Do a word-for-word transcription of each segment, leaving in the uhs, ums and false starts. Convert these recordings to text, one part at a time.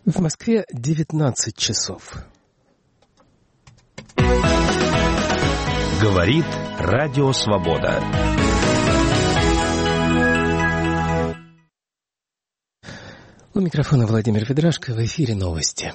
В Москве девятнадцать часов. Говорит Радио Свобода. У микрофона Владимир Ведрашко, в эфире новости.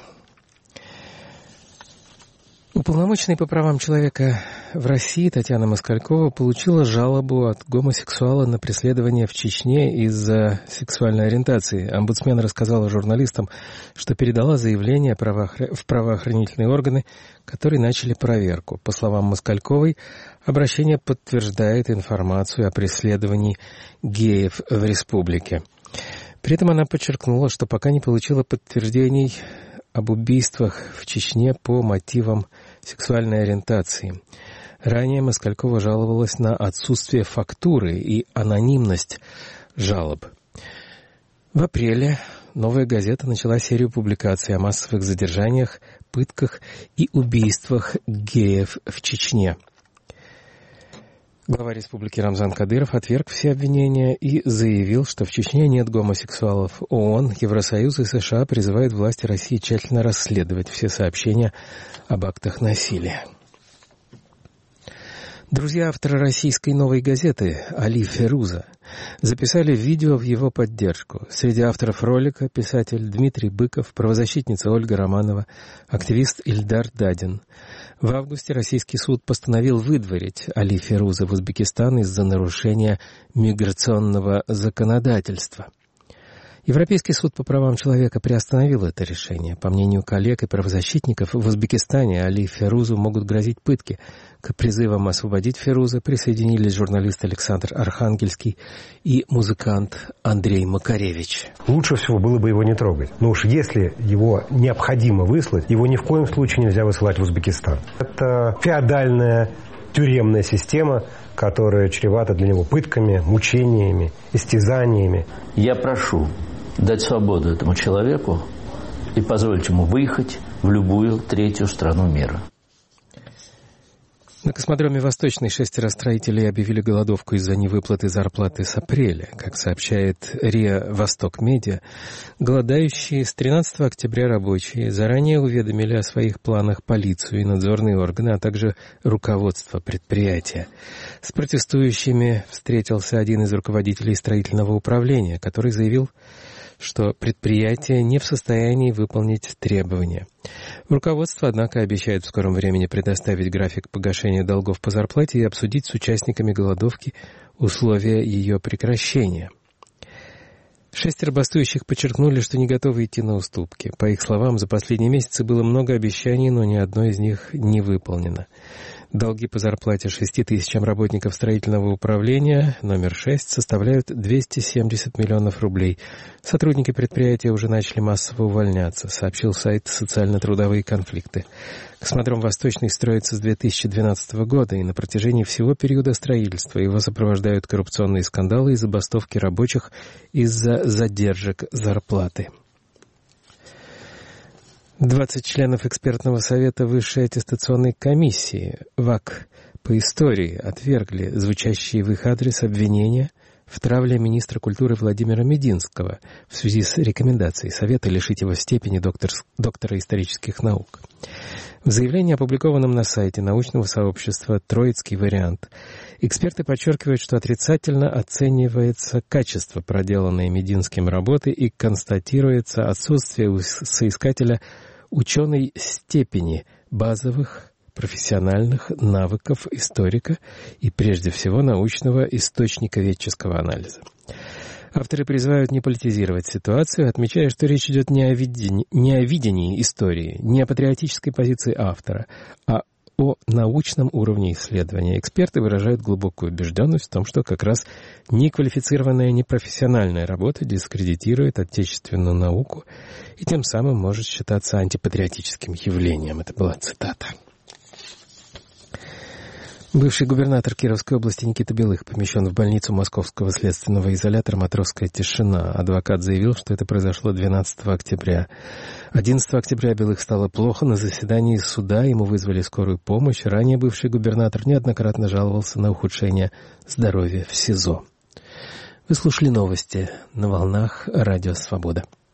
Уполномоченный по правам человека в России Татьяна Москалькова получила жалобу от гомосексуала на преследование в Чечне из-за сексуальной ориентации. Омбудсмен рассказала журналистам, что передала заявление в правоохранительные органы, которые начали проверку. По словам Москальковой, обращение подтверждает информацию о преследовании геев в республике. При этом она подчеркнула, что пока не получила подтверждений об убийствах в Чечне по мотивам сексуальной ориентации. Ранее Москалькова жаловалась на отсутствие фактуры и анонимность жалоб. В апреле «Новая газета» начала серию публикаций о массовых задержаниях, пытках и убийствах геев в Чечне. Глава республики Рамзан Кадыров отверг все обвинения и заявил, что в Чечне нет гомосексуалов. ООН, Евросоюз и США призывают власти России тщательно расследовать все сообщения об актах насилия. Друзья автора российской «Новой газеты» Али Феруза записали видео в его поддержку. Среди авторов ролика писатель Дмитрий Быков, правозащитница Ольга Романова, активист Ильдар Дадин. В августе российский суд постановил выдворить Али Феруза в Узбекистан из-за нарушения миграционного законодательства. Европейский суд по правам человека приостановил это решение. По мнению коллег и правозащитников, в Узбекистане Али Ферузу могут грозить пытки. К призывам освободить Феруза присоединились журналист Александр Архангельский и музыкант Андрей Макаревич. Лучше всего было бы его не трогать. Но уж если его необходимо выслать, его ни в коем случае нельзя высылать в Узбекистан. Это феодальная тюремная система, которая чревата для него пытками, мучениями, истязаниями. Я прошу дать свободу этому человеку и позволить ему выехать в любую третью страну мира. На космодроме «Восточный» шестеро строителей объявили голодовку из-за невыплаты зарплаты с апреля. Как сообщает РИА «Восток Медиа», голодающие с тринадцатого октября рабочие заранее уведомили о своих планах полицию и надзорные органы, а также руководство предприятия. С протестующими встретился один из руководителей строительного управления, который заявил, что предприятие не в состоянии выполнить требования. Руководство, однако, обещает в скором времени предоставить график погашения долгов по зарплате и обсудить с участниками голодовки условия ее прекращения. Шестеро бастующих подчеркнули, что не готовы идти на уступки. По их словам, за последние месяцы было много обещаний, но ни одно из них не выполнено. Долги по зарплате шести тысячам работников строительного управления номер шесть составляют двести семьдесят миллионов рублей. Сотрудники предприятия уже начали массово увольняться, сообщил сайт «Социально-трудовые конфликты». Космодром «Восточный» строится с две тысячи двенадцатого года, и на протяжении всего периода строительства его сопровождают коррупционные скандалы и забастовки рабочих из-за задержек зарплаты. двадцать членов экспертного совета Высшей аттестационной комиссии ВАК по истории отвергли звучащие в их адрес обвинения в травле министра культуры Владимира Мединского в связи с рекомендацией Совета лишить его степени доктор, доктора исторических наук. В заявлении, опубликованном на сайте научного сообщества «Троицкий вариант», эксперты подчеркивают, что отрицательно оценивается качество проделанной Мединским работы и констатируется отсутствие у соискателя ученой степени базовых профессиональных навыков историка и, прежде всего, научного источниковедческого анализа. Авторы призывают не политизировать ситуацию, отмечая, что речь идет не о видении, не о видении истории, не о патриотической позиции автора, а о научном уровне исследования. Эксперты выражают глубокую убежденность в том, что как раз неквалифицированная, непрофессиональная работа дискредитирует отечественную науку и тем самым может считаться антипатриотическим явлением. Это была цитата. Бывший губернатор Кировской области Никита Белых помещен в больницу московского следственного изолятора «Матросская тишина». Адвокат заявил, что это произошло двенадцатого октября. одиннадцатого октября Белых стало плохо. На заседании суда ему вызвали скорую помощь. Ранее бывший губернатор неоднократно жаловался на ухудшение здоровья в СИЗО. Вы слушали новости на волнах Радио Свобода.